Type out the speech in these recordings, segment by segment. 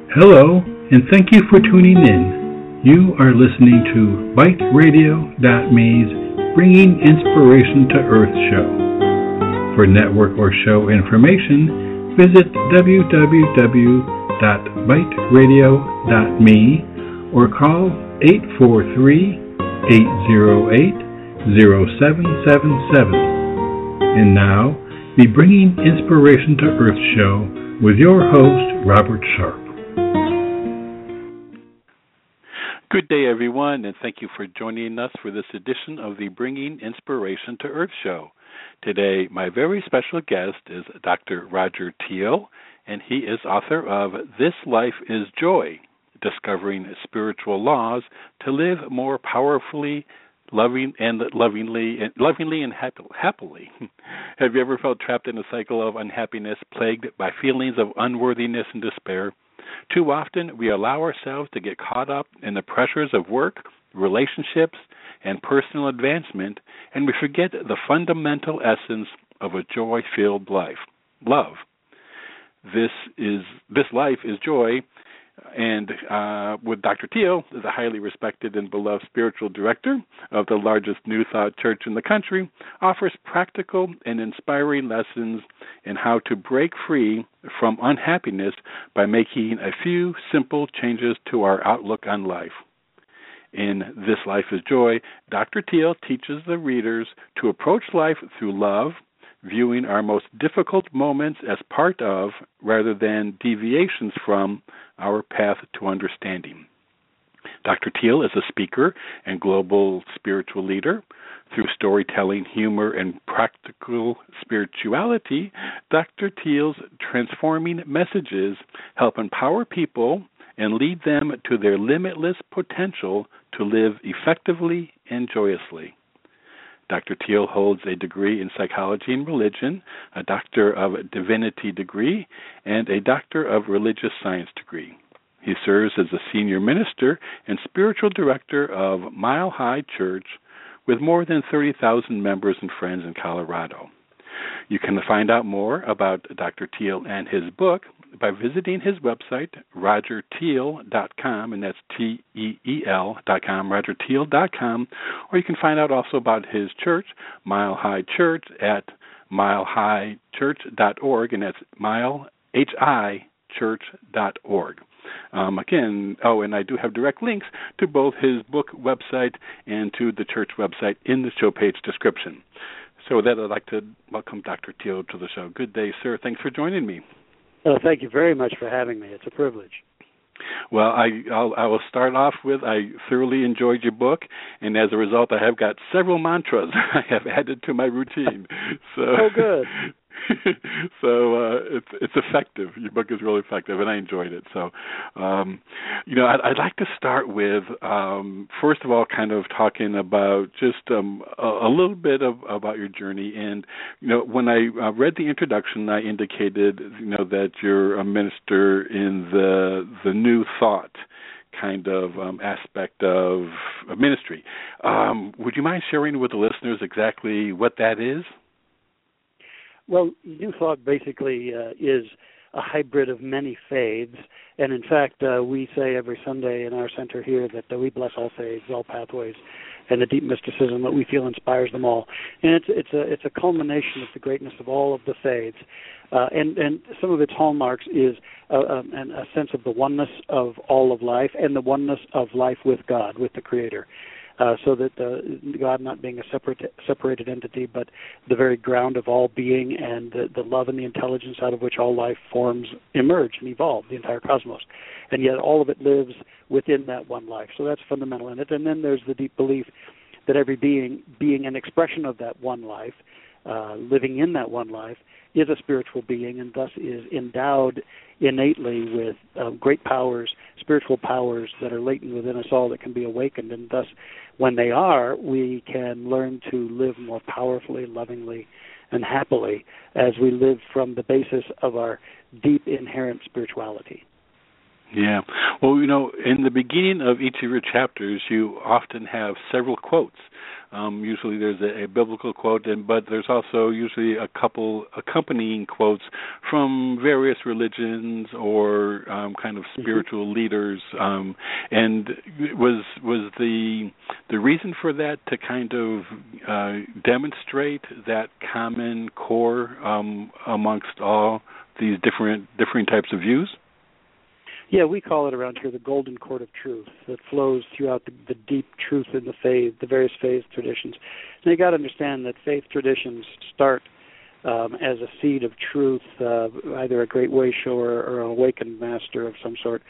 Hello, and thank you for tuning in. You are listening to BiteRadio.me's Bringing Inspiration to Earth show. For network or show information, visit www.biteradio.me or call 843-808-0777. And now, the Bringing Inspiration to Earth show with your host, Robert Sharp. Good day, everyone, and thank you for joining us for this edition of the Bringing Inspiration to Earth show. Today, my very special guest is Dr. Roger Teel, and he is author of This Life is Joy, Discovering Spiritual Laws to Live More Powerfully, Lovingly and Happily. Have you ever felt trapped in a cycle of unhappiness, plagued by feelings of unworthiness and despair? Too often, we allow ourselves to get caught up in the pressures of work, relationships, and personal advancement, and we forget the fundamental essence of a joy-filled life, love. This life is joy, and with Dr. Teel, is a highly respected and beloved spiritual director of the largest New Thought church in the country, offers practical and inspiring lessons in how to break free from unhappiness by making a few simple changes to our outlook on life. In This Life is Joy, Dr. Teel teaches the readers to approach life through love, viewing our most difficult moments as part of, rather than deviations from, our path to understanding. Dr. Teel is a speaker and global spiritual leader. Through storytelling, humor, and practical spirituality, Dr. Teel's transforming messages help empower people and lead them to their limitless potential to live effectively and joyously. Dr. Teel holds a degree in psychology and religion, a Doctor of Divinity degree, and a Doctor of Religious Science degree. He serves as a senior minister and spiritual director of Mile High Church with more than 30,000 members and friends in Colorado. You can find out more about Dr. Teel and his book by visiting his website, rogerteel.com, and that's T-E-E-L.com, rogerteel.com, or you can find out also about his church, Mile High Church, at milehighchurch.org, and that's milehighchurch.org. And I do have direct links to both his book website and to the church website in the show page description. So with that, I'd like to welcome Dr. Teel to the show. Good day, sir. Thanks for joining me. Thank you very much for having me. It's a privilege. Well, I will start off with I thoroughly enjoyed your book, and as a result, I have got several mantras I have added to my routine. Oh, good. So it's effective. Your book is really effective, and I enjoyed it. So, I'd like to start with, first of all, kind of talking about just a little bit about your journey. And, when I read the introduction, I indicated, that you're a minister in the New Thought kind of aspect of ministry. Would you mind sharing with the listeners exactly what that is? Well, New Thought basically is a hybrid of many faiths, and in fact, we say every Sunday in our center here that we bless all faiths, all pathways, and the deep mysticism that we feel inspires them all. And it's a culmination of the greatness of all of the faiths, and some of its hallmarks is a sense of the oneness of all of life and the oneness of life with God, with the Creator. So that God not being a separated entity, but the very ground of all being, and the love and the intelligence out of which all life forms emerge and evolve, the entire cosmos. And yet all of it lives within that one life. So that's fundamental in it. And then there's the deep belief that every being an expression of that one life, living in that one life, is a spiritual being and thus is endowed innately with great powers, spiritual powers that are latent within us all that can be awakened. And thus, when they are, we can learn to live more powerfully, lovingly, and happily as we live from the basis of our deep inherent spirituality. Yeah. Well, in the beginning of each of your chapters, you often have several quotes Usually there's a biblical quote, but there's also usually a couple accompanying quotes from various religions or kind of spiritual leaders. And was the reason for that to kind of demonstrate that common core amongst all these different types of views? Yeah, we call it around here the golden cord of truth that flows throughout the deep truth in the faith, the various faith traditions. And you got to understand that faith traditions start as a seed of truth, either a great way shower or an awakened master of some sort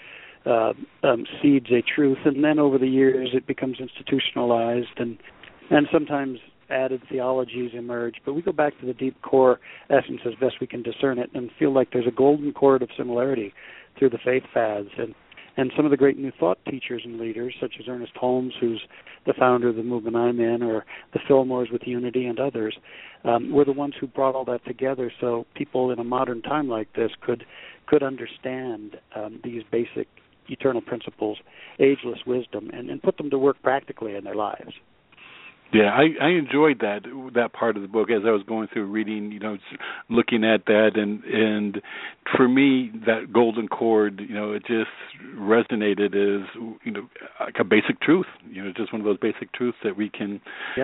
seeds a truth, and then over the years it becomes institutionalized, and sometimes added theologies emerge. But we go back to the deep core essence as best we can discern it, and feel like there's a golden cord of similarity through the faith paths. And some of the great New Thought teachers and leaders, such as Ernest Holmes, who's the founder of the movement I'm in, or the Fillmores with Unity and others, were the ones who brought all that together so people in a modern time like this could understand these basic eternal principles, ageless wisdom, and put them to work practically in their lives. Yeah, I enjoyed that part of the book as I was going through reading, looking at that, and for me that golden cord, it just resonated as like a basic truth, just one of those basic truths that we can,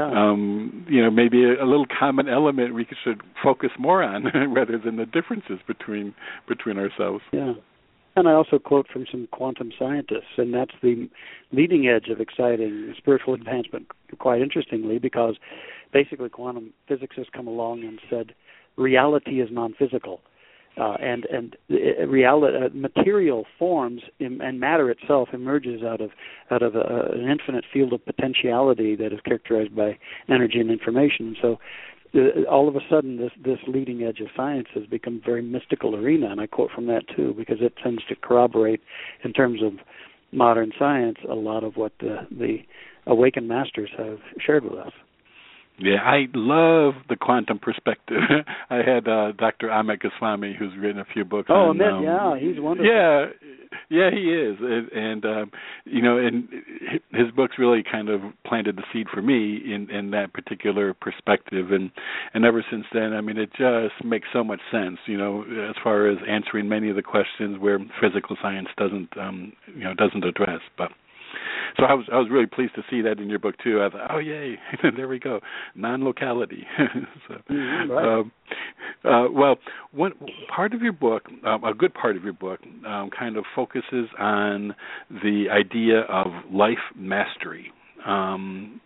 maybe a little common element we should focus more on rather than the differences between ourselves. Yeah. And I also quote from some quantum scientists, and that's the leading edge of exciting spiritual advancement, quite interestingly, because basically quantum physicists come along and said reality is non-physical, and material forms and matter itself emerges out of an infinite field of potentiality that is characterized by energy and information. So all of a sudden, this leading edge of science has become a very mystical arena, and I quote from that too, because it tends to corroborate, in terms of modern science, a lot of what the awakened masters have shared with us. Yeah, I love the quantum perspective. I had Dr. Amit Goswami, who's written a few books on... Amit, yeah, he's wonderful. Yeah, he is. And and his books really kind of planted the seed for me in that particular perspective. And ever since then, I mean, it just makes so much sense, as far as answering many of the questions where physical science doesn't address. But so I was really pleased to see that in your book too. I thought, oh yay, there we go, non-locality. So, right. Well, one part of your book, a good part of your book, kind of focuses on the idea of life mastery. And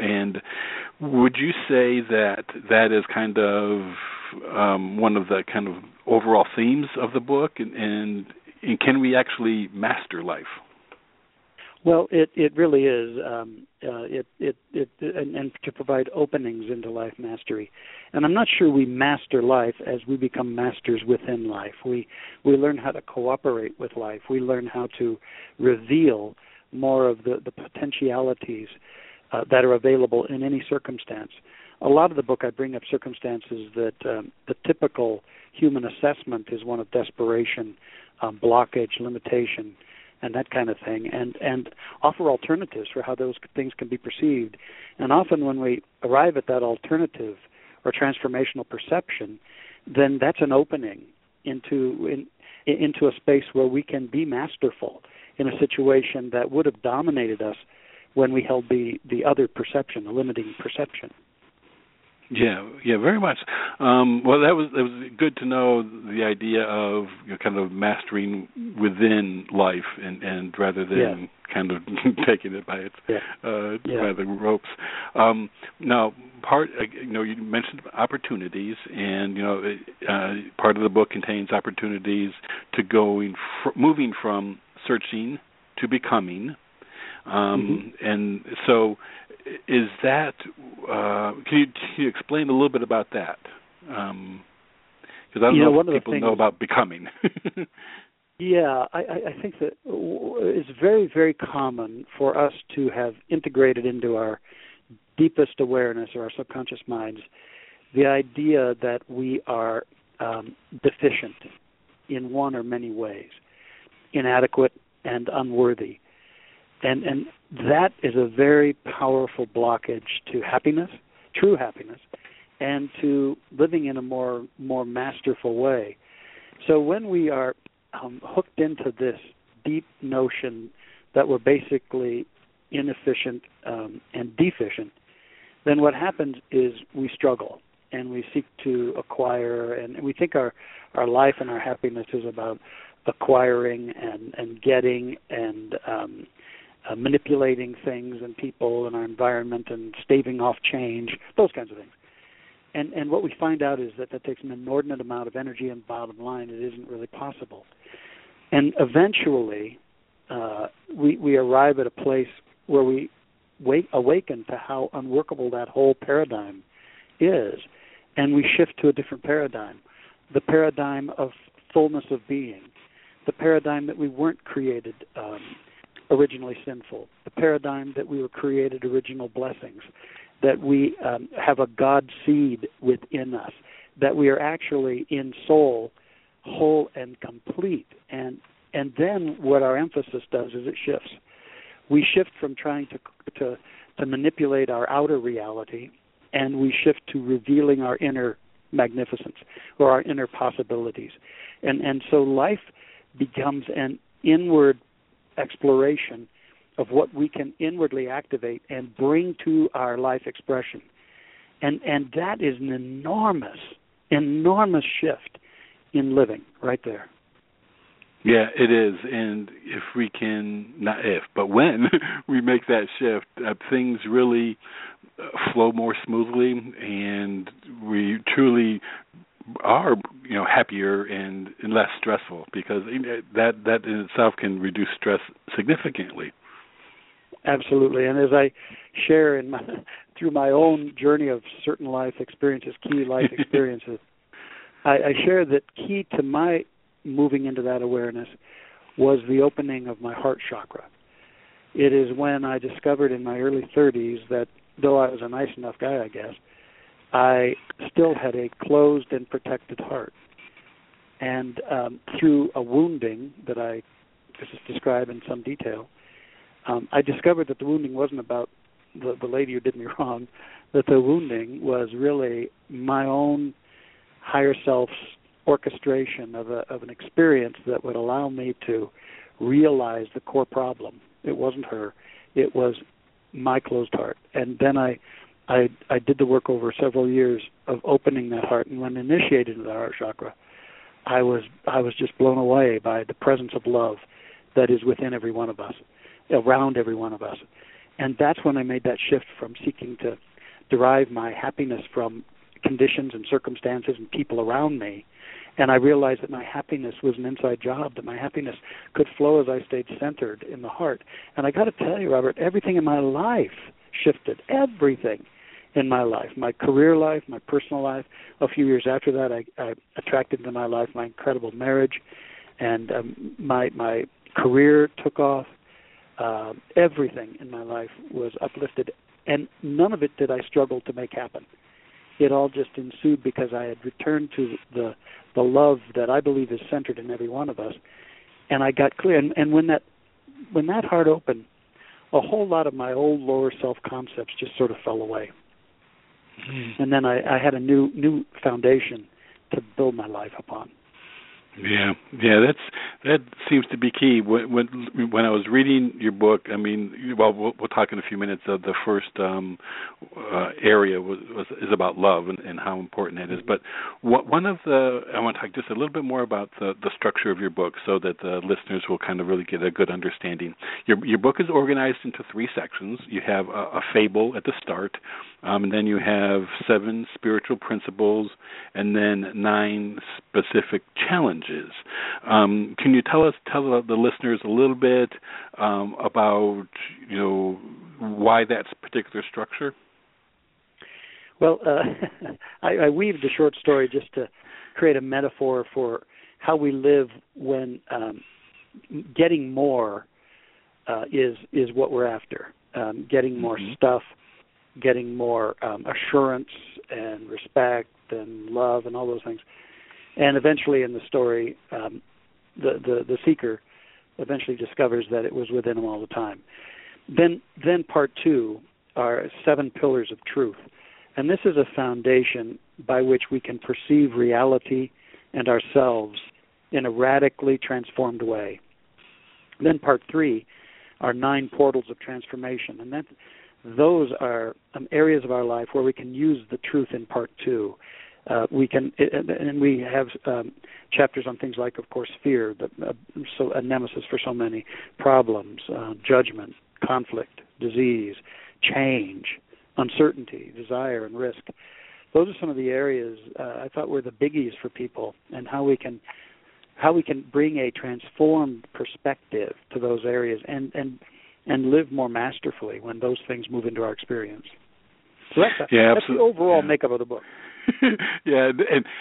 would you say that is kind of one of the kind of overall themes of the book, and can we actually master life? Well, it really is, and to provide openings into life mastery. And I'm not sure we master life as we become masters within life. We learn how to cooperate with life. We learn how to reveal more of the potentialities that are available in any circumstance. A lot of the book, I bring up circumstances that the typical human assessment is one of desperation, blockage, limitation, and that kind of thing, and offer alternatives for how those things can be perceived. And often when we arrive at that alternative or transformational perception, then that's an opening into a space where we can be masterful in a situation that would have dominated us when we held the other perception, the limiting perception. Yeah, very much. Well, that was good to know the idea of kind of mastering within life, and rather than kind of taking it by its by the ropes. Now, you mentioned opportunities, and part of the book contains opportunities to moving from searching to becoming, and so. Is that? Can you explain a little bit about that? Because I don't know if people know about becoming. Yeah, I think that it's very, very common for us to have integrated into our deepest awareness or our subconscious minds the idea that we are deficient in one or many ways, inadequate and unworthy. And that is a very powerful blockage to happiness, true happiness, and to living in a more masterful way. So when we are hooked into this deep notion that we're basically inefficient and deficient, then what happens is we struggle and we seek to acquire, and we think our life and our happiness is about acquiring and getting and manipulating things and people and our environment and staving off change, those kinds of things. And what we find out is that takes an inordinate amount of energy, and bottom line, it isn't really possible. And eventually, we arrive at a place where we awaken to how unworkable that whole paradigm is, and we shift to a different paradigm, the paradigm of fullness of being, the paradigm that we weren't created originally sinful, the paradigm that we were created original blessings, that we have a God seed within us, that we are actually in soul whole and complete. And then what our emphasis does is it shifts. We shift from trying to manipulate our outer reality, and we shift to revealing our inner magnificence or our inner possibilities. And so life becomes an inward exploration of what we can inwardly activate and bring to our life expression. And that is an enormous shift in living right there. Yeah, it is. And if we can, not if, but when we make that shift, things really flow more smoothly, and we truly are, happier and less stressful, because that in itself can reduce stress significantly. Absolutely. And as I share through my own journey of certain life experiences, key life experiences, I share that key to my moving into that awareness was the opening of my heart chakra. It is when I discovered in my early 30s that though I was a nice enough guy, I guess, I still had a closed and protected heart. And through a wounding that I just describe in some detail, I discovered that the wounding wasn't about the lady who did me wrong, that the wounding was really my own higher self's orchestration of an experience that would allow me to realize the core problem. It wasn't her. It was my closed heart. And then I did the work over several years of opening that heart, and when initiated into the heart chakra, I was just blown away by the presence of love that is within every one of us, around every one of us. And that's when I made that shift from seeking to derive my happiness from conditions and circumstances and people around me. And I realized that my happiness was an inside job, that my happiness could flow as I stayed centered in the heart. And I got to tell you, Robert, everything in my life shifted, everything in my life, my career life, my personal life. A few years after that, I attracted into my life my incredible marriage, and my career took off. Everything in my life was uplifted, and none of it did I struggle to make happen. It all just ensued because I had returned to the love that I believe is centered in every one of us, and I got clear. And when that heart opened, a whole lot of my old lower self concepts just sort of fell away. Mm-hmm. And then I had a new foundation to build my life upon. Yeah, that seems to be key. When I was reading your book, I mean, well, we'll talk in a few minutes. The first area is about love and how important that is. But one of I want to talk just a little bit more about the structure of your book, so that the listeners will kind of really get a good understanding. Your book is organized into 3 sections. You have a fable at the start, and then you have 7 spiritual principles, and then 9 specific challenges. Can you tell the listeners a little bit about why that particular structure? Well, I weaved a short story just to create a metaphor for how we live when getting more is what we're after. Getting more stuff, getting more assurance and respect and love and all those things. And eventually in the story, the seeker eventually discovers that it was within him all the time. Then part 2 are 7 pillars of truth. And this is a foundation by which we can perceive reality and ourselves in a radically transformed way. Then part 3 are 9 portals of transformation. And those are areas of our life where we can use the truth in part 2. We have chapters on things like, of course, fear, so a nemesis for so many, problems, judgment, conflict, disease, change, uncertainty, desire, and risk. Those are some of the areas I thought were the biggies for people, and how we can bring a transformed perspective to those areas and live more masterfully when those things move into our experience. So that's the overall makeup of the book. Yeah,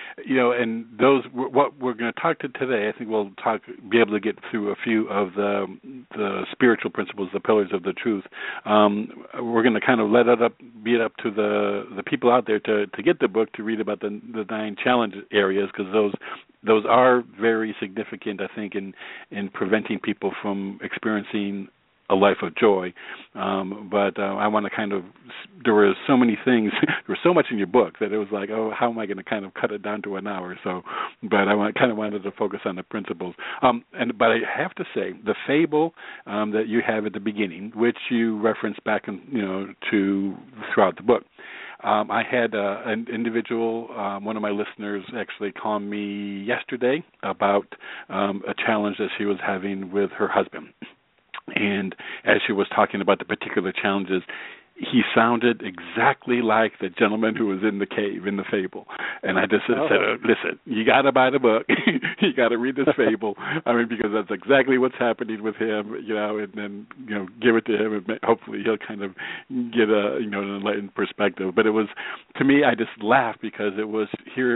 and those what we're going to talk to today. I think we'll be able to get through a few of the spiritual principles, the pillars of the truth. We're going to kind of be it up to the people out there to get the book, to read about the 9 challenge areas, because those are very significant, I think, in preventing people from experiencing a life of joy. But I want to there were so many things, there was so much in your book that it was like, oh, how am I going to kind of cut it down to an hour? So, but I wanted to focus on the principles. But I have to say, the fable that you have at the beginning, which you reference back to throughout the book, I had an individual, one of my listeners, actually call me yesterday about a challenge that she was having with her husband. And as she was talking about the particular challenges, he sounded exactly like the gentleman who was in the cave in the fable. And I just said, listen, you got to buy the book. You got to read this fable. I mean, because that's exactly what's happening with him, and then, give it to him, and hopefully he'll kind of get an enlightened perspective. But it was, to me, I just laughed because it was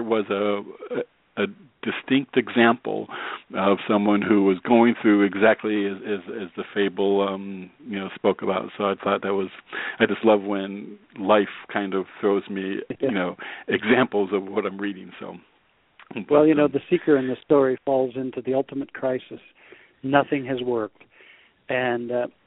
a distinct example of someone who was going through exactly as the fable spoke about. So I thought I just love when life kind of throws me examples of what I'm reading. So well, the seeker in the story falls into the ultimate crisis. Nothing has worked. And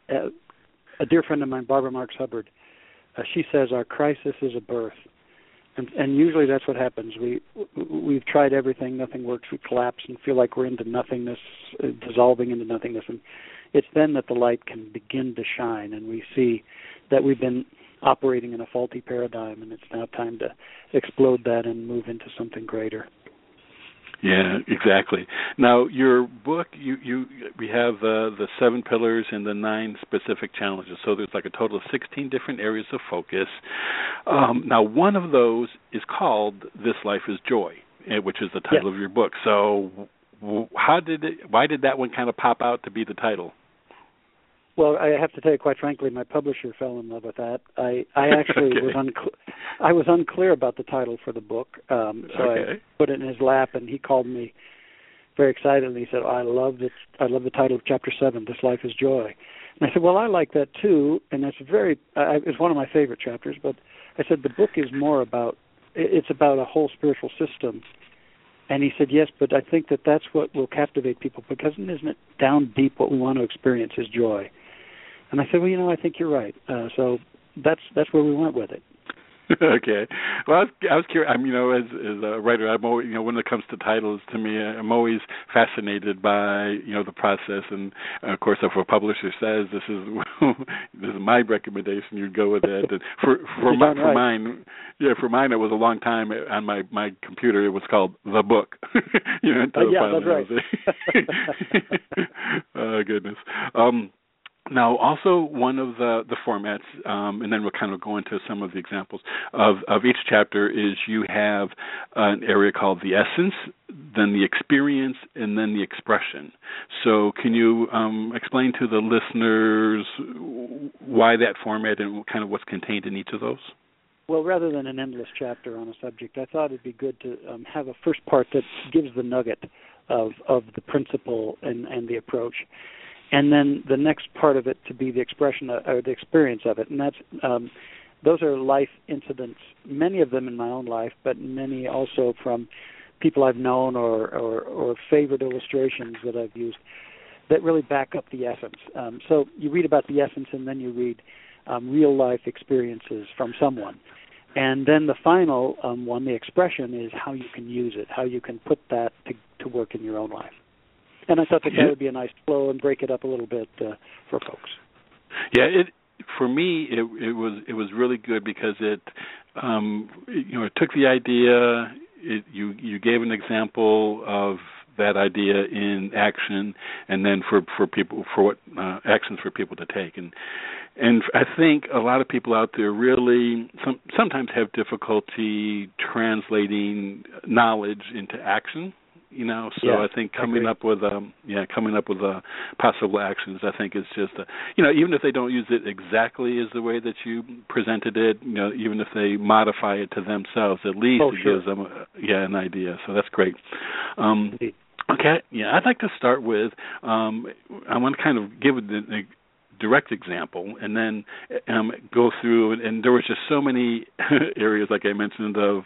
a dear friend of mine, Barbara Marx Hubbard, she says our crisis is a birth. And usually that's what happens. We've tried everything, nothing works. We collapse and feel like we're into nothingness, dissolving into nothingness. And it's then that the light can begin to shine, and we see that we've been operating in a faulty paradigm, and it's now time to explode that and move into something greater. Yeah, exactly. Now, your book, we have the 7 pillars and the 9 specific challenges. So there's like a total of 16 different areas of focus. Now, one of those is called "This Life is Joy," which is the title of your book. So, why did that one kind of pop out to be the title? Well, I have to tell you, quite frankly, my publisher fell in love with that. I actually was unclear about the title for the book, so I put it in his lap, and he called me very excited, and he said, "I love the title of Chapter 7, This Life is Joy." And I said, "Well, I like that too, and that's it's one of my favorite chapters." But I said, "The book is more about a whole spiritual system." And he said, "Yes, but I think that's what will captivate people, because isn't it down deep what we want to experience is joy?" And I said, "Well, I think you're right." So that's where we went with it. Okay. Well, I was curious. As a writer, I'm always, when it comes to titles, to me, I'm always fascinated by, the process. And of course, if a publisher says this is my recommendation, you'd go with it. And for mine, it was a long time on my computer. It was called The Book. That's right. Oh goodness. Now, also one of the formats, and then we'll kind of go into some of the examples of each chapter, is you have an area called the essence, then the experience, and then the expression. So can you explain to the listeners why that format and kind of what's contained in each of those? Well, rather than an endless chapter on a subject, I thought it'd be good to have a first part that gives the nugget of the principle and the approach. And then the next part of it to be the expression or the experience of it. And that's those are life incidents, many of them in my own life, but many also from people I've known or favorite illustrations that I've used. that really back up the essence. So you read about the essence, and then you read real-life experiences from someone. And then the final one, the expression, is how you can use it, how you can put that to work in your own life. And I thought that would be a nice flow and break it up a little bit for folks. Yeah, for me it was really good because it it took the idea. You gave an example of that idea in action, and then for people, for what actions for people to take, and I think a lot of people out there really sometimes have difficulty translating knowledge into action. So I think coming up with possible actions, I think is just even if they don't use it exactly as the way that you presented it, even if they modify it to themselves, at least gives them an idea. So that's great. Okay, I'd like to start with I want to kind of give a direct example, and then go through. And there was just so many areas, like I mentioned, of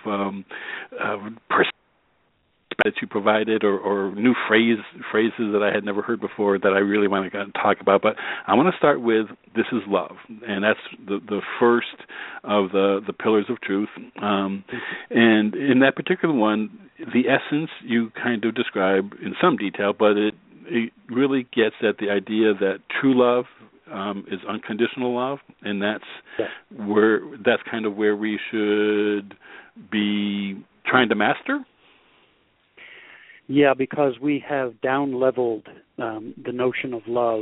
that you provided, or new phrases that I had never heard before that I really want to talk about. But I want to start with "This is love," and that's the first of the pillars of truth. And in that particular one, the essence you kind of describe in some detail, but it really gets at the idea that true love is unconditional love, and that's kind of where we should be trying to master. Yeah, because we have down-leveled the notion of love,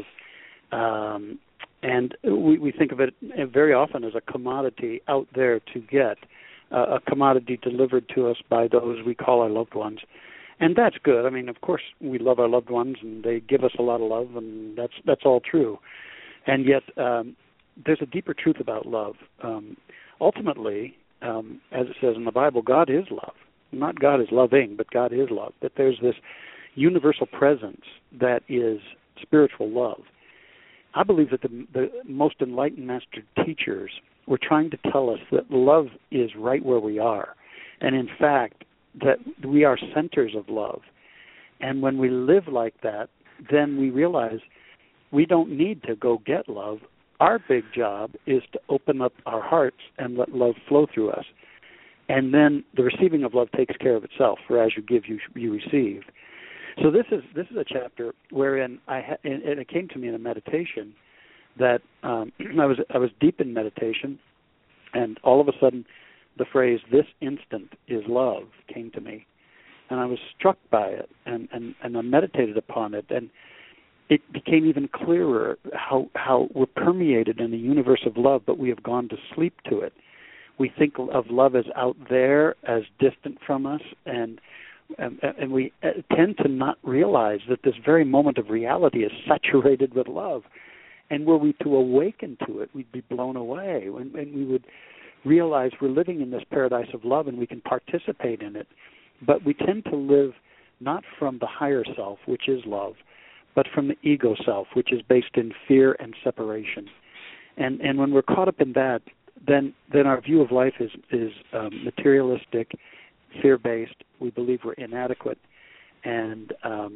and we think of it very often as a commodity out there to get, a commodity delivered to us by those we call our loved ones. And that's good. I mean, of course, we love our loved ones, and they give us a lot of love, and that's all true. And yet, there's a deeper truth about love. Ultimately, as it says in the Bible, God is love. Not God is loving, but God is love. That there's this universal presence that is spiritual love. I believe that the most enlightened master teachers were trying to tell us that love is right where we are. And in fact, that we are centers of love. And when we live like that, then we realize we don't need to go get love. Our big job is to open up our hearts and let love flow through us. And then the receiving of love takes care of itself. For as you give, you receive. So this is a chapter wherein and it came to me in a meditation that I was deep in meditation, and all of a sudden the phrase "this instant is love" came to me, and I was struck by it, and I meditated upon it, and it became even clearer how we're permeated in the universe of love, but we have gone to sleep to it. We think of love as out there, as distant from us, and we tend to not realize that this very moment of reality is saturated with love. And were we to awaken to it, we'd be blown away, and we would realize we're living in this paradise of love and we can participate in it. But we tend to live not from the higher self, which is love, but from the ego self, which is based in fear and separation. And when we're caught up in that, then our view of life is materialistic, fear-based. We believe we're inadequate, and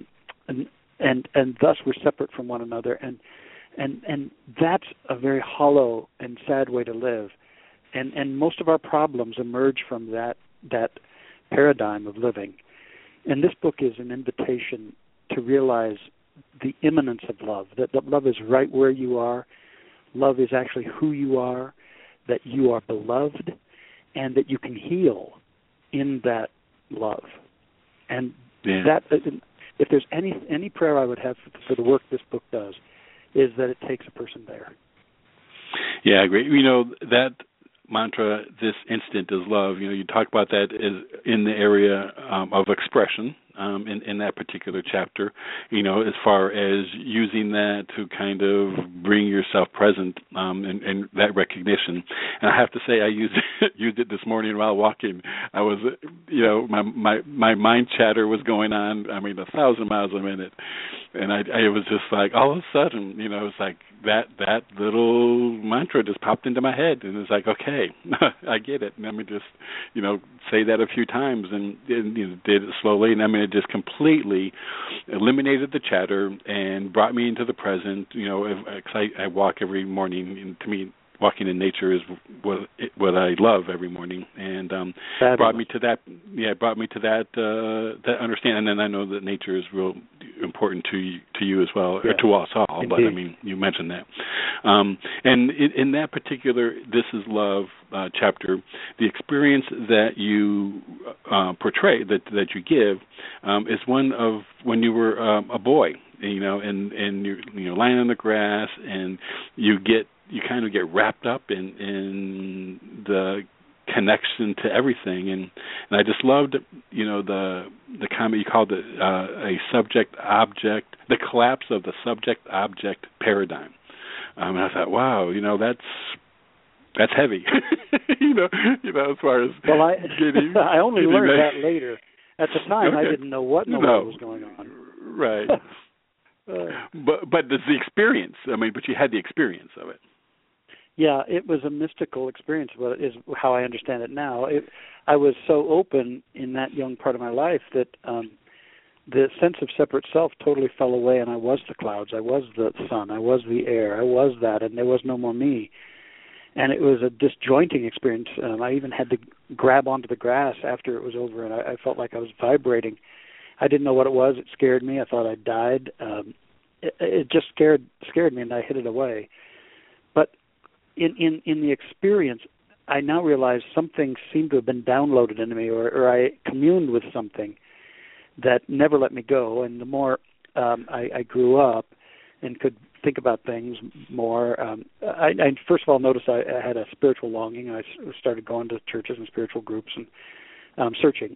thus we're separate from one another. And that's a very hollow and sad way to live. And most of our problems emerge from that paradigm of living. And this book is an invitation to realize the immanence of love, that love is right where you are. Love is actually who you are, that you are beloved, and that you can heal in that love. And that, if there's any prayer I would have for the work this book does, is that it takes a person there. Yeah, I agree. That mantra, "this instant is love," you talk about that as in the area of expression in that particular chapter, as far as using that to kind of bring yourself present and that recognition. And I have to say, I used it this morning while walking. I was, my mind chatter was going on, 1,000 miles a minute. And I was just like, all of a sudden, it's like that little mantra just popped into my head, and it's like, okay, I get it. And let me just, say that a few times, and did it slowly. And it it just completely eliminated the chatter and brought me into the present. You know, 'cause I walk every morning, and to me, walking in nature is what I love every morning, and brought me to that. Yeah, it brought me to that understanding. And I know that nature is real important to you as well, or to us all. Indeed. But I mean, you mentioned that. And in that particular "This Is Love" chapter, the experience that you portray, that you give, is one of when you were a boy. You know, and you're lying on the grass, and you kind of get wrapped up in the connection to everything, and I just loved, you know, the comment you called it a subject-object, the collapse of the subject-object paradigm. And I thought, wow, you know, that's heavy. you know, as far as getting, I only getting learned that later. At the time, okay. I didn't know what in the world was going on. Right. But there's the experience. I mean, but you had the experience of it. Yeah, it was a mystical experience, but is how I understand it now. I was so open in that young part of my life that the sense of separate self totally fell away, and I was the clouds, I was the sun, I was the air, I was that, and there was no more me. And it was a disjointing experience. I even had to grab onto the grass after it was over, and I felt like I was vibrating. I didn't know what it was. It scared me. I thought I died. It just scared me, and I hid it away. But in the experience, I now realize something seemed to have been downloaded into me, or I communed with something that never let me go. And the more I grew up and could think about things more, I first of all noticed I had a spiritual longing. I started going to churches and spiritual groups and searching.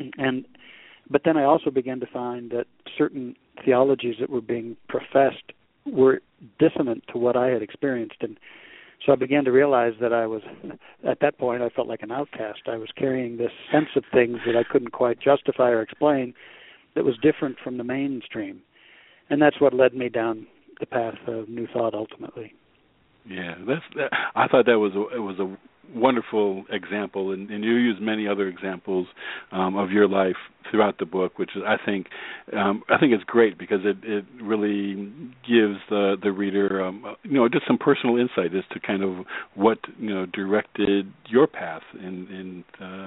But then I also began to find that certain theologies that were being professed were dissonant to what I had experienced. And so I began to realize that at that point, I felt like an outcast. I was carrying this sense of things that I couldn't quite justify or explain that was different from the mainstream. And that's what led me down the path of New Thought ultimately. Yeah, I thought that was a wonderful example, and you use many other examples of your life throughout the book, which is, I think it's great because it really gives the reader, just some personal insight as to kind of what directed your path, and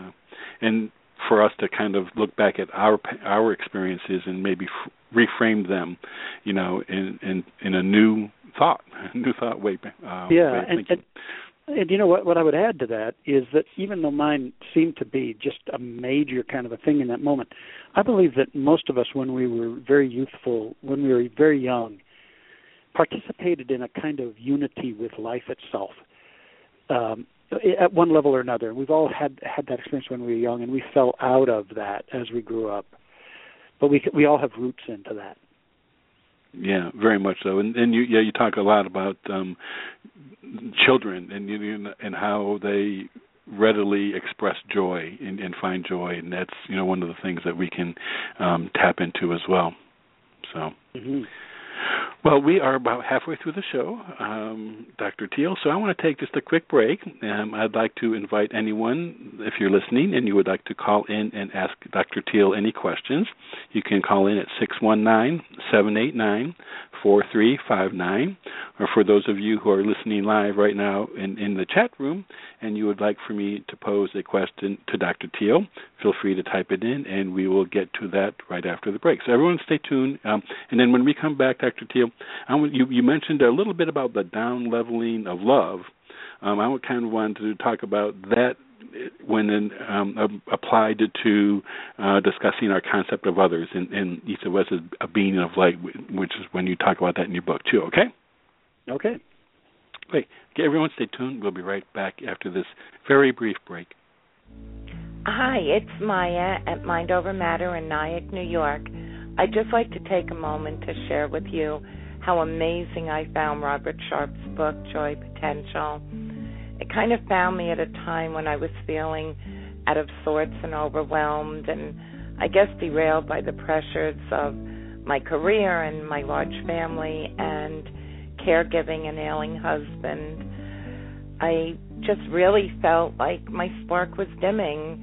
for us to kind of look back at our experiences and maybe reframe them, in a new thought way. Yeah, and you know what I would add to that is that even though mine seemed to be just a major kind of a thing in that moment, I believe that most of us, when we were very youthful, when we were very young, participated in a kind of unity with life itself at one level or another. We've all had that experience when we were young, and we fell out of that as we grew up. But we all have roots into that. Yeah, very much so. And you talk a lot about children and how they readily express joy and find joy, and that's one of the things that we can tap into as well. So. Mm-hmm. Well, we are about halfway through the show, Dr. Teel, so I want to take just a quick break. I'd like to invite anyone, if you're listening and you would like to call in and ask Dr. Teel any questions, you can call in at 619-789-4359, or for those of you who are listening live right now in the chat room and you would like for me to pose a question to Dr. Teel, feel free to type it in and we will get to that right after the break. So everyone stay tuned. And then when we come back, Dr. Teel, you mentioned a little bit about the down-leveling of love. I kind of wanted to talk about that when applied to discussing our concept of others and each of us as a being of light, which is when you talk about that in your book too, okay? Okay. Great. Okay, everyone stay tuned. We'll be right back after this very brief break. Hi, it's Maya at Mind Over Matter in Nyack, New York. I'd just like to take a moment to share with you how amazing I found Robert Sharpe's book, Joy Potential. It kind of found me at a time when I was feeling out of sorts and overwhelmed and I guess derailed by the pressures of my career and my large family and caregiving an ailing husband. I just really felt like my spark was dimming.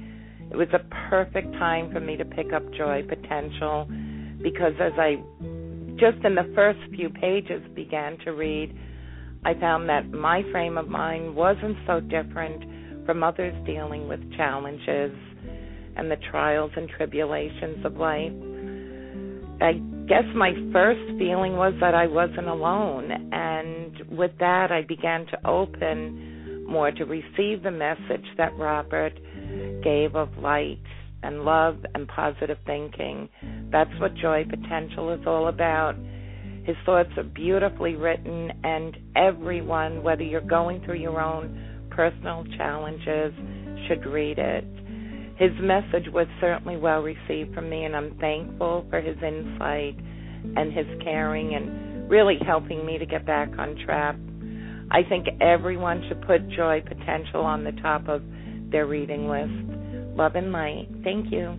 It was a perfect time for me to pick up Joy Potential, because as I just in the first few pages began to read, I found that my frame of mind wasn't so different from others dealing with challenges and the trials and tribulations of life. I guess my first feeling was that I wasn't alone, and with that I began to open more to receive the message that Robert gave of light and love and positive thinking. That's what Joy Potential is all about. His thoughts are beautifully written, and everyone, whether you're going through your own personal challenges, should read it. His message was certainly well received from me, and I'm thankful for his insight and his caring and really helping me to get back on track. I think everyone should put Joy Potential on the top of their reading list. Love and light. Thank you.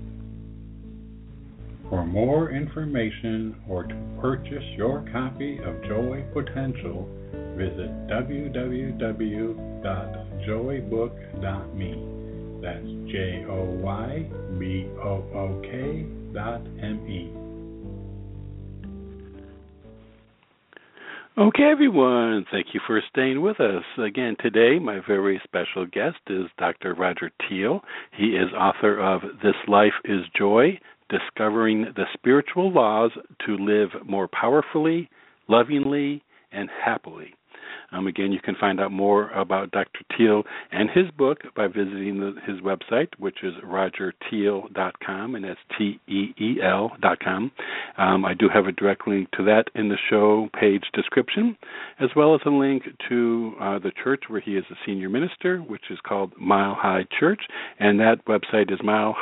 For more information or to purchase your copy of Joy Potential, visit www.joybook.me. That's JOYBOOK.me. Okay, everyone, thank you for staying with us. Again, today, my very special guest is Dr. Roger Teel. He is author of This Life is Joy, Discovering the Spiritual Laws to Live More Powerfully, Lovingly, and Happily. Again, you can find out more about Dr. Teel and his book by visiting his website, which is rogerteel.com, and that's TEEL.com. I do have a direct link to that in the show page description, as well as a link to the church where he is a senior minister, which is called Mile High Church, and that website is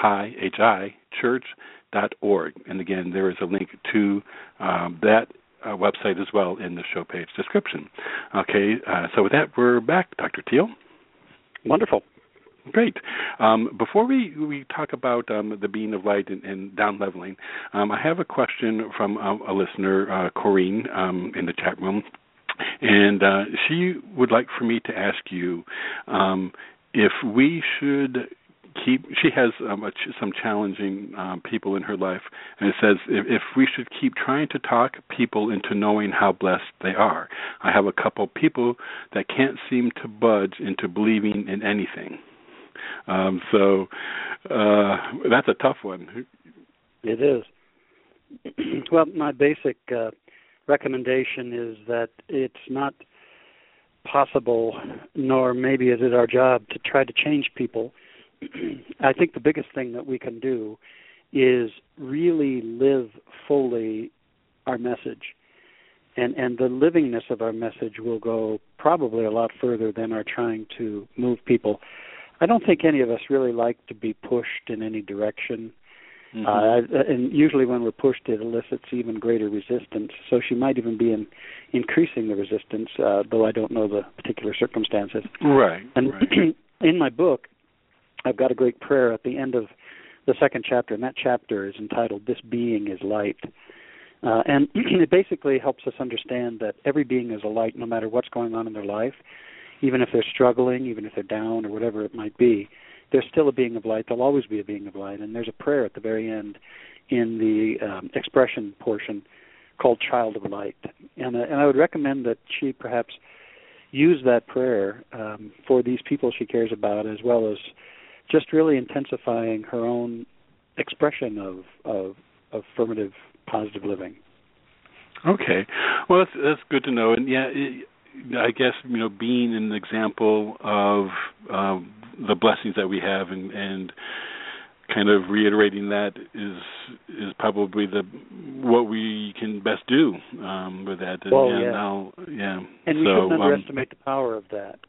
milehighchurch.org. And again, there is a link to that website as well in the show page description. Okay, so with that, we're back, Dr. Teel. Wonderful. Great. Before we talk about the being of light and down leveling, I have a question from a listener, Corrine, in the chat room, and she would like for me to ask you if we should she has some challenging people in her life, and it says if we should keep trying to talk people into knowing how blessed they are. I have a couple people that can't seem to budge into believing in anything. So that's a tough one. It is. Well, my basic recommendation is that it's not possible, nor maybe is it our job, to try to change people. I think the biggest thing that we can do is really live fully our message. And the livingness of our message will go probably a lot further than our trying to move people. I don't think any of us really like to be pushed in any direction. Mm-hmm. And usually when we're pushed, it elicits even greater resistance. So she might even be increasing the resistance, though I don't know the particular circumstances. Right. And right. In my book, I've got a great prayer at the end of the second chapter, and that chapter is entitled, This Being is Light. And it basically helps us understand that every being is a light no matter what's going on in their life. Even if they're struggling, even if they're down or whatever it might be, they're still a being of light. They'll always be a being of light. And there's a prayer at the very end in the expression portion called Child of Light. And I would recommend that she perhaps use that prayer for these people she cares about, as well as just really intensifying her own expression of affirmative, positive living. Okay. Well, that's good to know. And yeah, I guess, being an example of the blessings that we have and kind of reiterating that is probably what we can best do with that. And we shouldn't underestimate the power of that.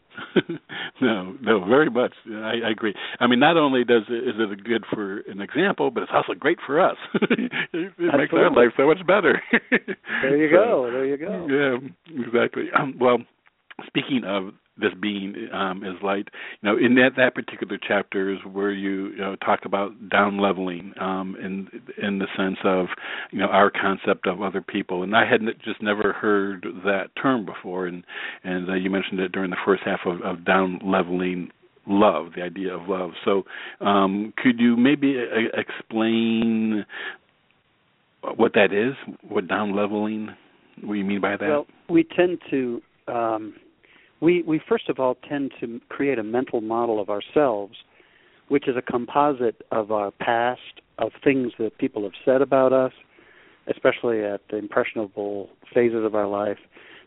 No, very much. I agree. I mean, not only is it good for an example, but it's also great for us. It makes our life so much better. There you go. Yeah, exactly. Well, speaking of this being is light, in that particular chapter is where you talk about down leveling in the sense of our concept of other people, and I had just never heard that term before, and you mentioned it during the first half of down leveling love, the idea of love. So could you maybe explain what that is, what down-leveling, what you mean by that? Well, we tend to, we first of all tend to create a mental model of ourselves, which is a composite of our past, of things that people have said about us, especially at the impressionable phases of our life,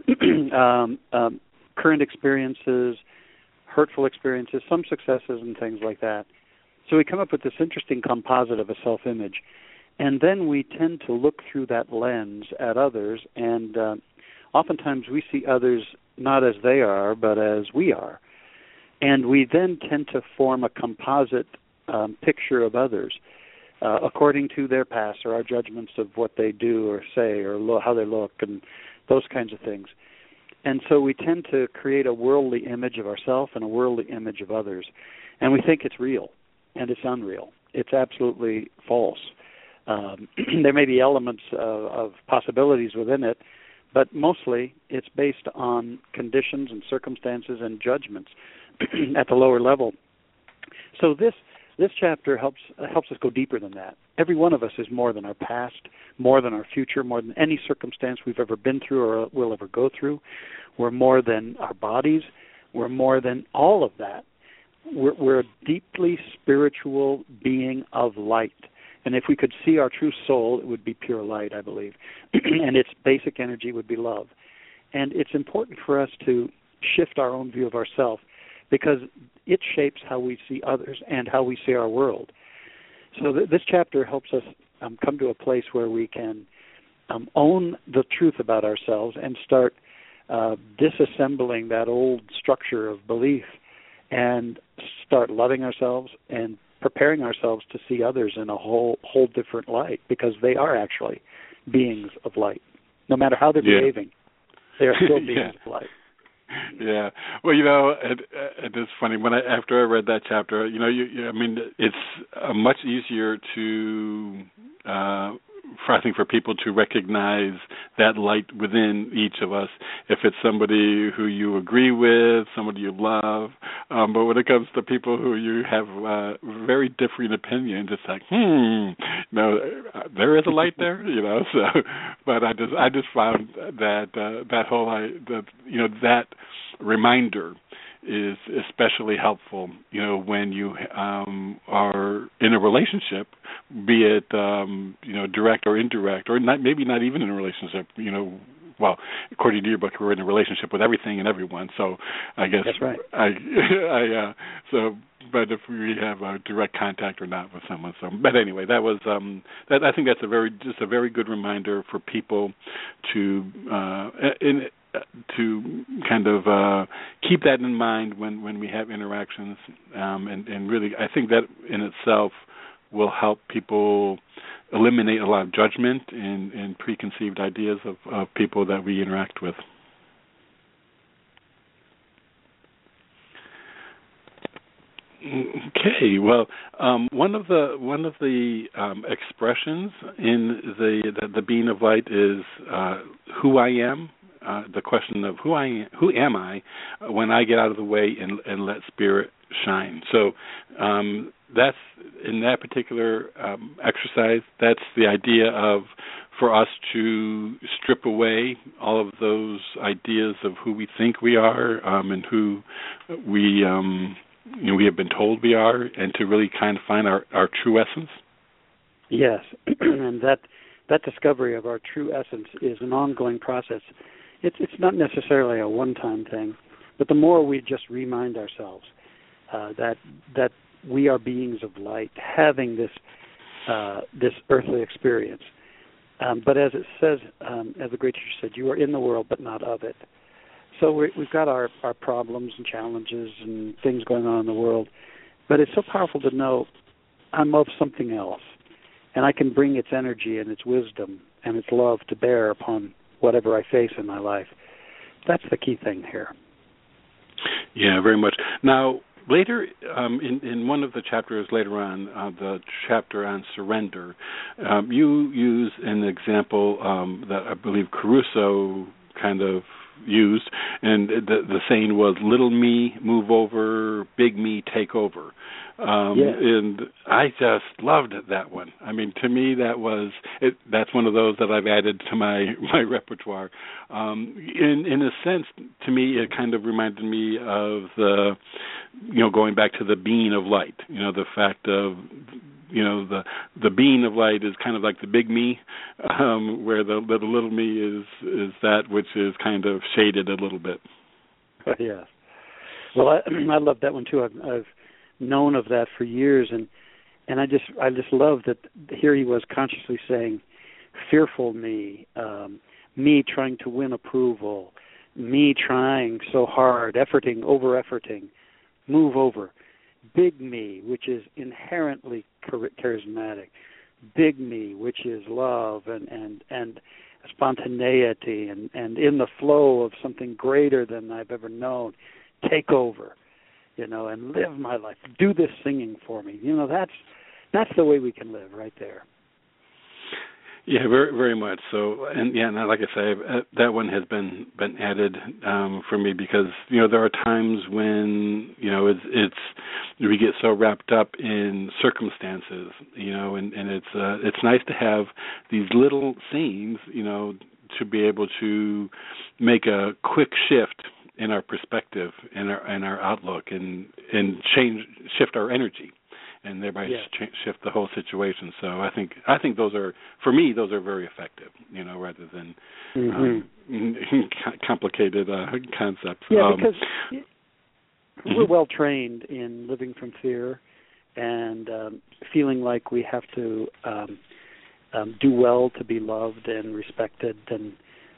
current experiences, hurtful experiences, some successes and things like that. So we come up with this interesting composite of a self-image. And then we tend to look through that lens at others, and oftentimes we see others not as they are, but as we are. And we then tend to form a composite picture of others according to their past or our judgments of what they do or say or how they look and those kinds of things. And so we tend to create a worldly image of ourselves and a worldly image of others. And we think it's real, and it's unreal. It's absolutely false. There may be elements of possibilities within it, but mostly it's based on conditions and circumstances and judgments at the lower level. So this chapter helps us go deeper than that. Every one of us is more than our past, more than our future, more than any circumstance we've ever been through or will ever go through. We're more than our bodies. We're more than all of that. We're a deeply spiritual being of light. And if we could see our true soul, it would be pure light, I believe. And its basic energy would be love. And it's important for us to shift our own view of ourselves because it shapes how we see others and how we see our world. So this chapter helps us come to a place where we can own the truth about ourselves and start disassembling that old structure of belief and start loving ourselves and preparing ourselves to see others in a whole different light, because they are actually beings of light. No matter how they're behaving, they are still beings of light. Yeah. Well, it's funny after I read that chapter, I mean, it's much easier to for people to recognize that light within each of us if it's somebody who you agree with, somebody you love. But when it comes to people who you have very differing opinions, it's like, there is a light there, So, but I just found that that whole that reminder is especially helpful, when you are in a relationship, be it direct or indirect, or maybe not even in a relationship. Well, according to your book, we're in a relationship with everything and everyone. So I guess that's right. But if we have a direct contact or not with someone. So, but anyway, that was that. I think that's a very good reminder for people to kind of keep that in mind when we have interactions, and really, I think that in itself will help people eliminate a lot of judgment and preconceived ideas of people that we interact with. Okay, well, one of the expressions in the being of light is who I am. The question of who am I when I get out of the way and let spirit shine. So that's in that particular exercise. That's the idea of for us to strip away all of those ideas of who we think we are and who we we have been told we are, and to really kind of find our true essence. Yes, and that discovery of our true essence is an ongoing process. It's not necessarily a one-time thing, but the more we just remind ourselves that we are beings of light, having this earthly experience. But as it says, as the great teacher said, you are in the world, but not of it. So we've got our problems and challenges and things going on in the world, but it's so powerful to know I'm of something else, and I can bring its energy and its wisdom and its love to bear upon whatever I face in my life. That's the key thing here. Yeah, very much. Now, later, in one of the chapters later on, the chapter on surrender, you use an example that I believe Caruso kind of used, and the saying was, "Little me move over, big me take over." And I just loved that one. I mean, to me, that's one of those that I've added to my repertoire. In a sense, to me, it kind of reminded me of going back to the being of light. The fact of the being of light is kind of like the big me, where the little me is that which is kind of shaded a little bit. Yes. Well, I love that one too. I've known of that for years, and I just love that here he was consciously saying, fearful me, me trying to win approval, me trying so hard, over-efforting, move over. Big me, which is inherently charismatic. Big me, which is love and spontaneity and in the flow of something greater than I've ever known. Take over, and live my life. Do this singing for me. That's the way we can live right there. Yeah, very, very much so. And like I say, that one has been added for me because there are times when it's we get so wrapped up in circumstances, and it's nice to have these little scenes, to be able to make a quick shift in our perspective and our outlook and shift our energy. And thereby shift the whole situation. So I think those are, for me, those are very effective. Rather than complicated concepts. Yeah, because we're well trained in living from fear and feeling like we have to do well to be loved and respected, and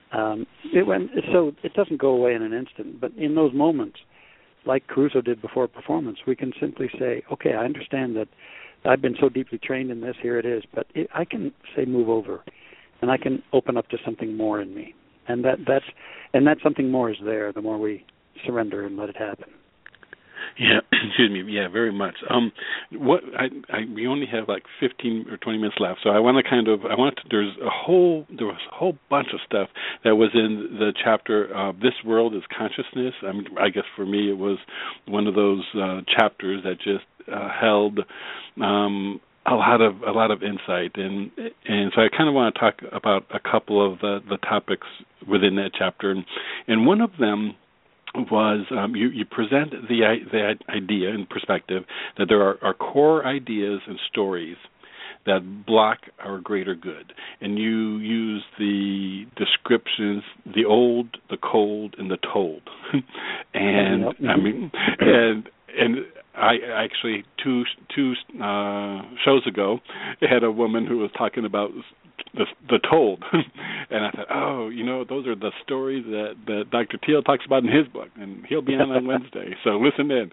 so it doesn't go away in an instant. But in those moments, like Caruso did before a performance, we can simply say, okay, I understand that I've been so deeply trained in this, here it is, but I can say move over, and I can open up to something more in me. And that something more is there the more we surrender and let it happen. Yeah, excuse me. Yeah, very much. We only have like 15 or 20 minutes left, so there was a whole bunch of stuff that was in the chapter. This world is consciousness. I guess for me it was one of those chapters that just held a lot of insight, and so I kind of want to talk about a couple of the topics within that chapter, and one of them was you present the idea and perspective that there are core ideas and stories that block our greater good, and you use the descriptions: the old, the cold, and the told. And I actually two shows ago had a woman who was talking about the told, and I thought, those are the stories that Dr. Thiel talks about in his book, and he'll be on Wednesday, so listen in.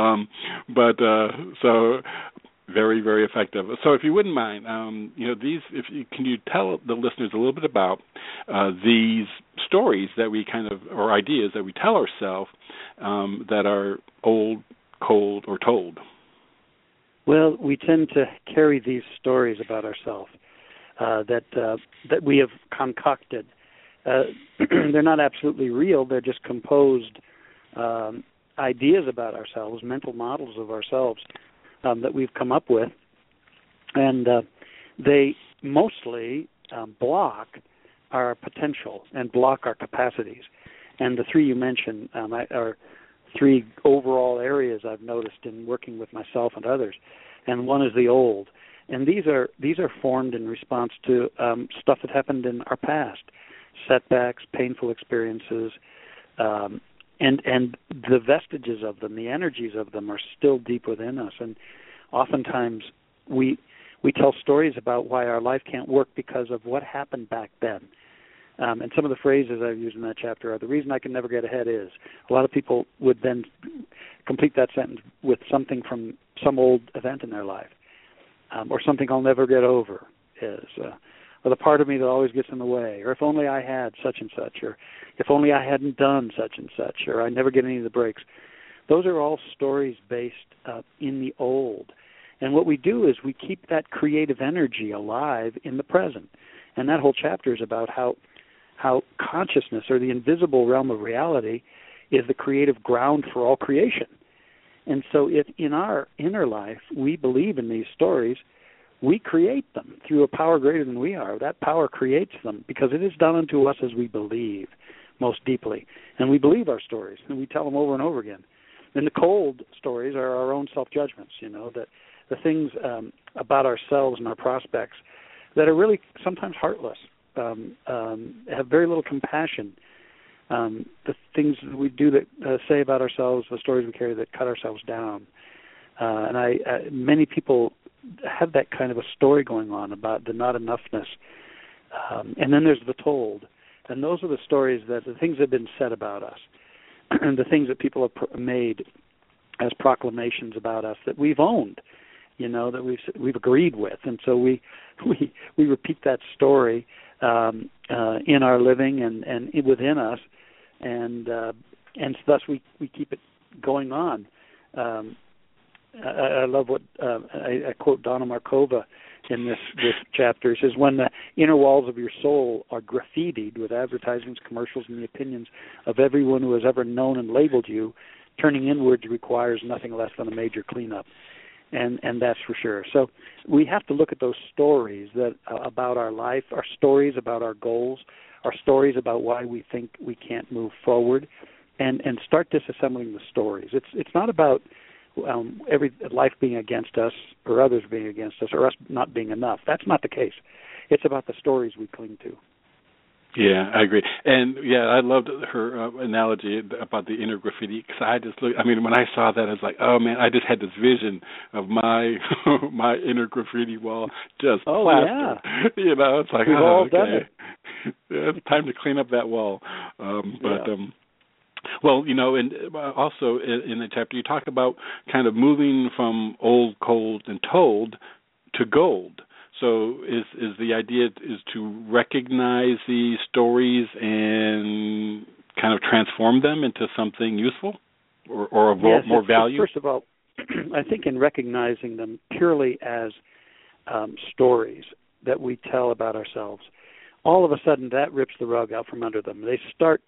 So very, very effective. So if you wouldn't mind, can you tell the listeners a little bit about these stories that we or ideas that we tell ourselves that are old, cold, or told? Well, we tend to carry these stories about ourselves that we have concocted. They're not absolutely real. They're just composed ideas about ourselves, mental models of ourselves that we've come up with, and they mostly block our potential and block our capacities. And the three you mentioned are three overall areas I've noticed in working with myself and others, and one is the old. And these are formed in response to stuff that happened in our past, setbacks, painful experiences, and the vestiges of them, the energies of them, are still deep within us. And oftentimes we tell stories about why our life can't work because of what happened back then. And some of the phrases I've used in that chapter are, the reason I can never get ahead is. A lot of people would then complete that sentence with something from some old event in their life. Or something I'll never get over is, or the part of me that always gets in the way, or if only I had such and such, or if only I hadn't done such and such, or I never get any of the breaks. Those are all stories based in the old. And what we do is we keep that creative energy alive in the present. And that whole chapter is about how how consciousness, or the invisible realm of reality, is the creative ground for all creation. And so if in our inner life we believe in these stories, we create them through a power greater than we are. That power creates them because it is done unto us as we believe most deeply. And we believe our stories, and we tell them over and over again. And the cold stories are our own self-judgments, that the things about ourselves and our prospects that are really sometimes heartless, have very little compassion. The things we do that say about ourselves, the stories we carry that cut ourselves down. Many people have that kind of a story going on about the not enoughness. And then there's the told. And those are the stories the things that have been said about us, and the things that people have made as proclamations about us that we've owned, that we've agreed with. And so we repeat that story in our living and within us, and thus we keep it going on. I love what I quote Donna Markova in this chapter. It says, when the inner walls of your soul are graffitied with advertisements, commercials, and the opinions of everyone who has ever known and labeled you, turning inwards requires nothing less than a major cleanup. And that's for sure. So we have to look at those stories that about our life, our stories about our goals, our stories about why we think we can't move forward, and start disassembling the stories. It's not about every life being against us or others being against us or us not being enough. That's not the case. It's about the stories we cling to. Yeah, I agree. And, I loved her analogy about the inner graffiti, because when I saw that, I was like, oh, man, I just had this vision of my my inner graffiti wall just plastered. Yeah. It's like, we've all done it. Yeah, it's time to clean up that wall. Well, and also in the chapter, you talk about kind of moving from old, cold, and told to gold. So is the idea is to recognize these stories and kind of transform them into something useful or of more value? First of all, I think in recognizing them purely as stories that we tell about ourselves, all of a sudden that rips the rug out from under them. They start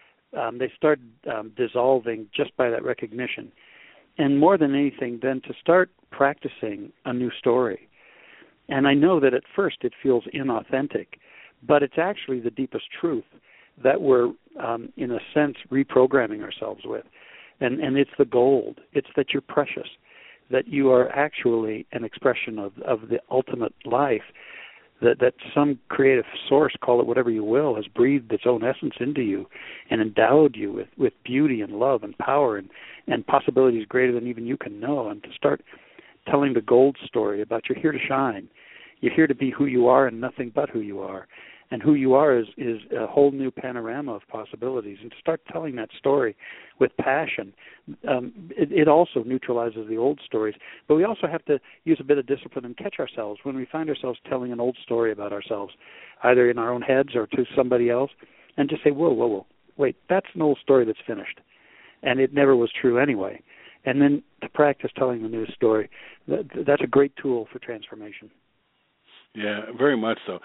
dissolving just by that recognition. And more than anything, then to start practicing a new story. And I know that at first it feels inauthentic, but it's actually the deepest truth that we're, in a sense, reprogramming ourselves with. And it's the gold. It's that you're precious, that you are actually an expression of the ultimate life, that some creative source, call it whatever you will, has breathed its own essence into you and endowed you with beauty and love and power and possibilities greater than even you can know. And to start telling the gold story about you're here to shine. You're here to be who you are and nothing but who you are. And who you are is a whole new panorama of possibilities. And to start telling that story with passion, it also neutralizes the old stories. But we also have to use a bit of discipline and catch ourselves when we find ourselves telling an old story about ourselves, either in our own heads or to somebody else, and just say, whoa, wait, that's an old story that's finished. And it never was true anyway. And then to practice telling the new story, that's a great tool for transformation. Yeah, very much so.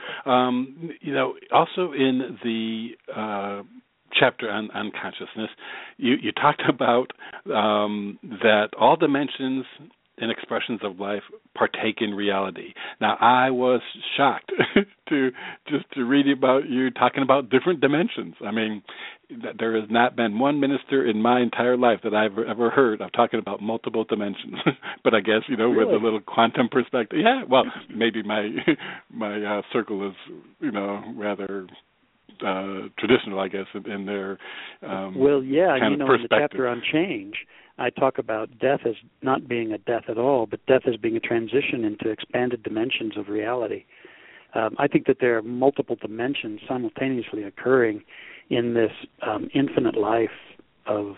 Also in the chapter on consciousness, you talked about that all dimensions and expressions of life partake in reality. Now, I was shocked to read about you talking about different dimensions. I mean, there has not been one minister in my entire life that I've ever heard of talking about multiple dimensions. But I guess, Really? with a little quantum perspective. Yeah, well, maybe my circle is, rather traditional, I guess, in their kind of in the perspective. chapter on change, I talk about death as not being a death at all, but death as being a transition into expanded dimensions of reality. I think that there are multiple dimensions simultaneously occurring in this infinite life of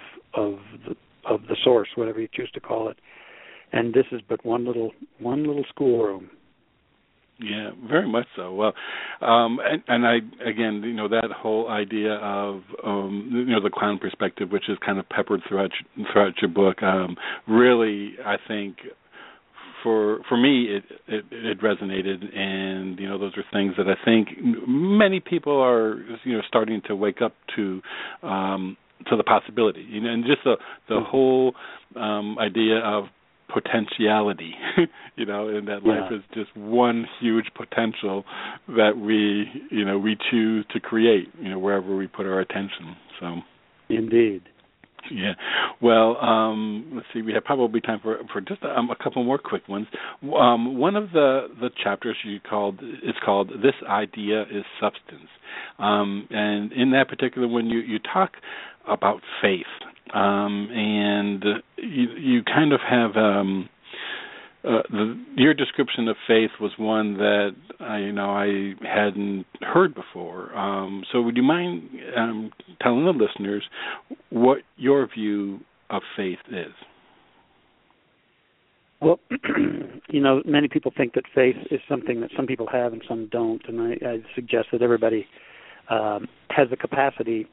the source, whatever you choose to call it. And this is but one little schoolroom. Yeah, very much so. Well, and I again, that whole idea of the clown perspective, which is kind of peppered throughout your book, really, I think, for me, it resonated, and those are things that I think many people are starting to wake up to the possibility, and just the whole idea of potentiality, and that life is just one huge potential that we choose to create, wherever we put our attention. So, indeed. Yeah. Well, let's see. We have probably time for just a couple more quick ones. One of the chapters is called "This Idea is Substance," and in that particular one, you talk about faith, and you kind of have your description of faith was one that I hadn't heard before. So would you mind telling the listeners what your view of faith is? Well, many people think that faith is something that some people have and some don't, and I suggest that everybody has the capacity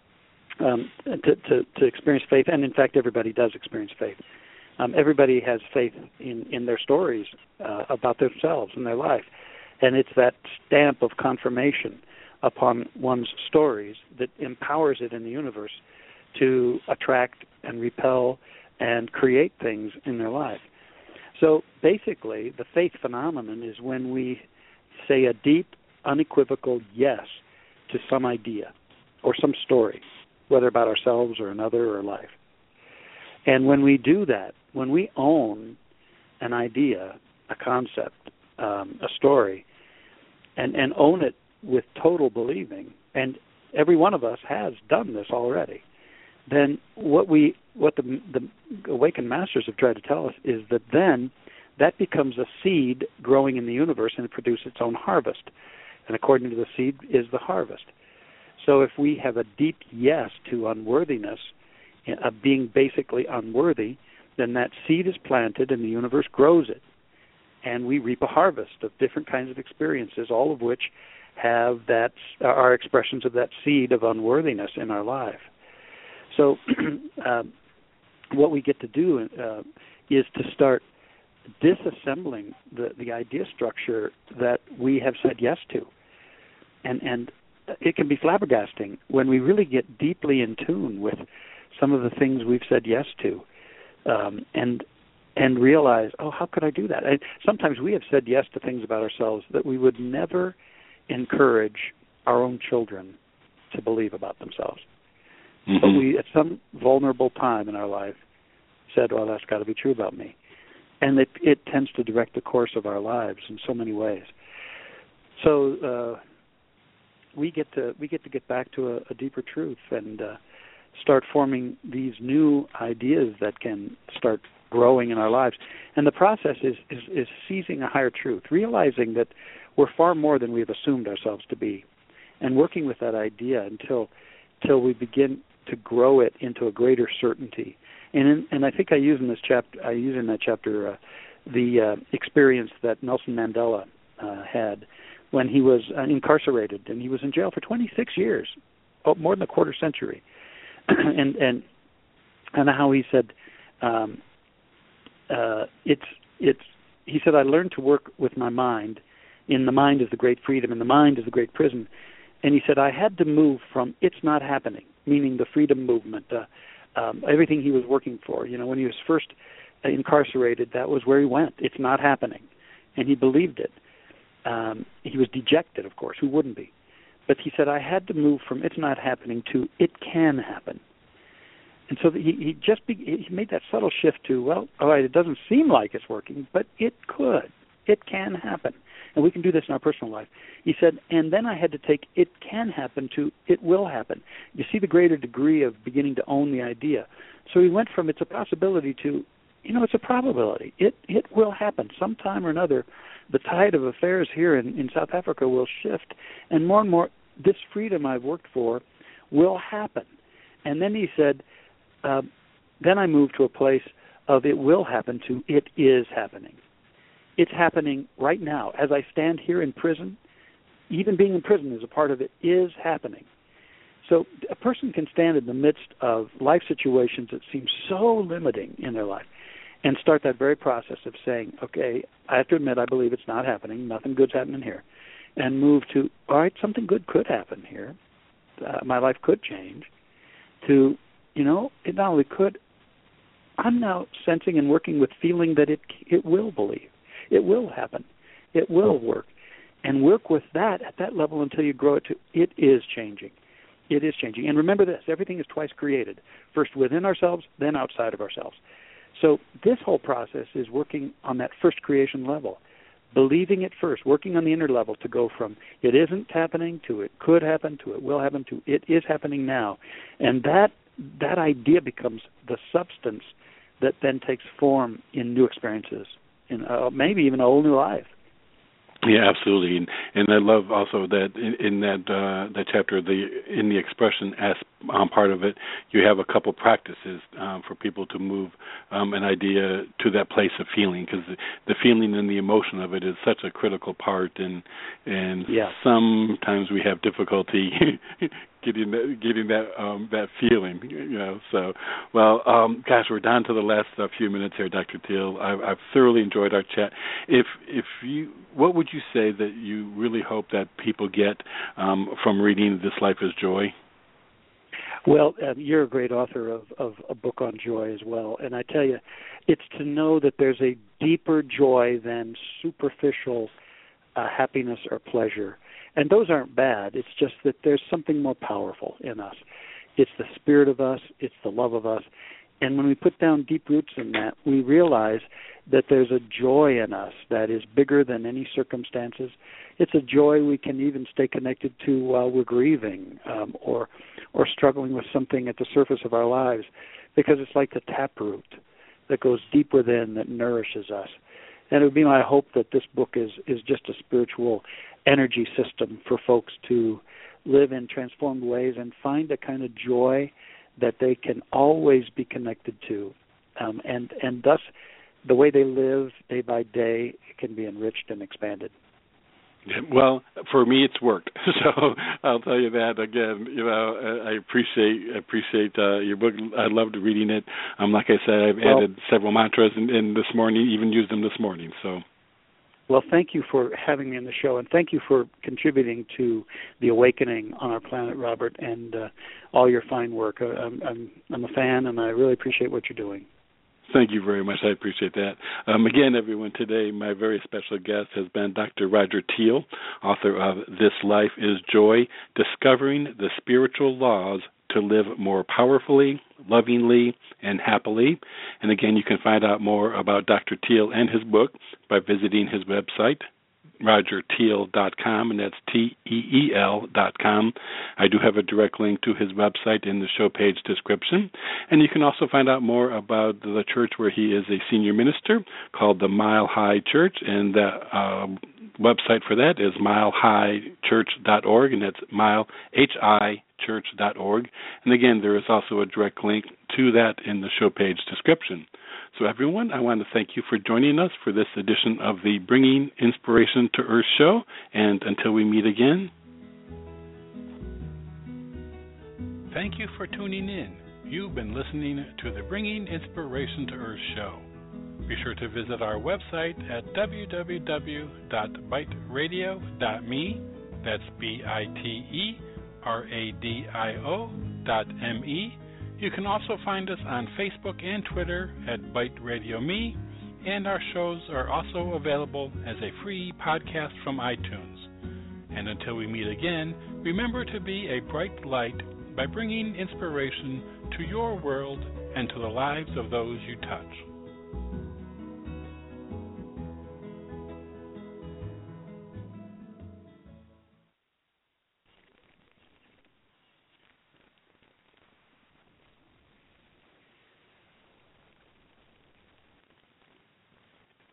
to experience faith, and in fact, everybody does experience faith. Everybody has faith in their stories about themselves and their life, and it's that stamp of confirmation upon one's stories that empowers it in the universe to attract and repel and create things in their life. So basically, the faith phenomenon is when we say a deep, unequivocal yes to some idea or some story, whether about ourselves or another or life. And when we do that, when we own an idea, a concept, a story, and own it with total believing, and every one of us has done this already, then what the awakened masters have tried to tell us is that then that becomes a seed growing in the universe, and it produces its own harvest. And according to the seed is the harvest. So if we have a deep yes to unworthiness, of being basically unworthy, then that seed is planted and the universe grows it. And we reap a harvest of different kinds of experiences, all of which have are expressions of that seed of unworthiness in our life. So what we get to do is to start disassembling the idea structure that we have said yes to. And it can be flabbergasting when we really get deeply in tune with some of the things we've said yes to, and realize, oh, how could I do that? Sometimes we have said yes to things about ourselves that we would never encourage our own children to believe about themselves. Mm-hmm. But we, at some vulnerable time in our life, said, well, that's got to be true about me. And it tends to direct the course of our lives in so many ways. So we get to get back to a deeper truth and start forming these new ideas that can start growing in our lives. And the process is seizing a higher truth, realizing that we're far more than we've assumed ourselves to be, and working with that idea until we begin to grow it into a greater certainty. And I think I use in that chapter the experience that Nelson Mandela had when he was incarcerated, and he was in jail for 26 years, more than a quarter century. and how he said he said, I learned to work with my mind. In the mind is the great freedom, and the mind is the great prison. And he said, I had to move from it's not happening, meaning the freedom movement, everything he was working for. When he was first incarcerated, that was where he went. It's not happening. And he believed it. He was dejected, of course. Who wouldn't be? But he said, I had to move from it's not happening to it can happen. And so he made that subtle shift to, well, all right, it doesn't seem like it's working, but it could. It can happen. And we can do this in our personal life. He said, and then I had to take it can happen to it will happen. You see the greater degree of beginning to own the idea. So he went from it's a possibility to, it's a probability. It will happen sometime or another. The tide of affairs here in South Africa will shift, and more, this freedom I've worked for will happen. And then he said, then I moved to a place of it will happen to it is happening. It's happening right now. As I stand here in prison, even being in prison is a part of it, is happening. So a person can stand in the midst of life situations that seem so limiting in their life and start that very process of saying, okay, I have to admit I believe it's not happening, nothing good's happening here, and move to, all right, something good could happen here, my life could change, to, it not only could, I'm now sensing and working with feeling that it will believe, it will happen, it will work, and work with that at that level until you grow it to, it is changing. It is changing. And remember this, everything is twice created, first within ourselves, then outside of ourselves. So this whole process is working on that first creation level, believing it first, working on the inner level to go from it isn't happening to it could happen to it will happen to it is happening now. And that idea becomes the substance that then takes form in new experiences, in maybe even a whole new life. Yeah, absolutely, and I love also that in that chapter, in the expression as part of it, you have a couple practices for people to move an idea to that place of feeling, because the feeling and the emotion of it is such a critical part, and sometimes we have difficulty getting that feeling, So, well, gosh, we're down to the last few minutes here, Dr. Teel. I've thoroughly enjoyed our chat. What would you say that you really hope that people get from reading This Life is Joy? Well, you're a great author of a book on joy as well, and I tell you, it's to know that there's a deeper joy than superficial happiness or pleasure. And those aren't bad. It's just that there's something more powerful in us. It's the spirit of us. It's the love of us. And when we put down deep roots in that, we realize that there's a joy in us that is bigger than any circumstances. It's a joy we can even stay connected to while we're grieving or struggling with something at the surface of our lives, because it's like the taproot that goes deep within, that nourishes us. And it would be my hope that this book is just a spiritual energy system for folks to live in transformed ways and find a kind of joy that they can always be connected to. And thus, the way they live day by day can be enriched and expanded. Well, for me, it's worked. So I'll tell you that again. I appreciate your book. I loved reading it. Like I said, I've added several mantras in this morning, even used them this morning. So. Well, thank you for having me on the show, and thank you for contributing to the awakening on our planet, Robert, and all your fine work. I'm a fan, and I really appreciate what you're doing. Thank you very much. I appreciate that. Again, everyone, today my very special guest has been Dr. Roger Teel, author of This Life is Joy, Discovering the Spiritual Laws to Live More Powerfully, Lovingly, and Happily. And again, you can find out more about Dr. Teel and his book by visiting his website, RogerTeel.com, and that's TEEL.com. I do have a direct link to his website in the show page description. And you can also find out more about the church where he is a senior minister, called the Mile High Church, and the website for that is milehighchurch.org, and that's milehighchurch.org. And again, there is also a direct link to that in the show page description. So everyone, I want to thank you for joining us for this edition of the Bringing Inspiration to Earth show, and until we meet again. Thank you for tuning in. You've been listening to the Bringing Inspiration to Earth show. Be sure to visit our website at www.biteradio.me. That's BITERADIO.me. You can also find us on Facebook and Twitter at Bite Radio Me, and our shows are also available as a free podcast from iTunes. And until we meet again, remember to be a bright light by bringing inspiration to your world and to the lives of those you touch.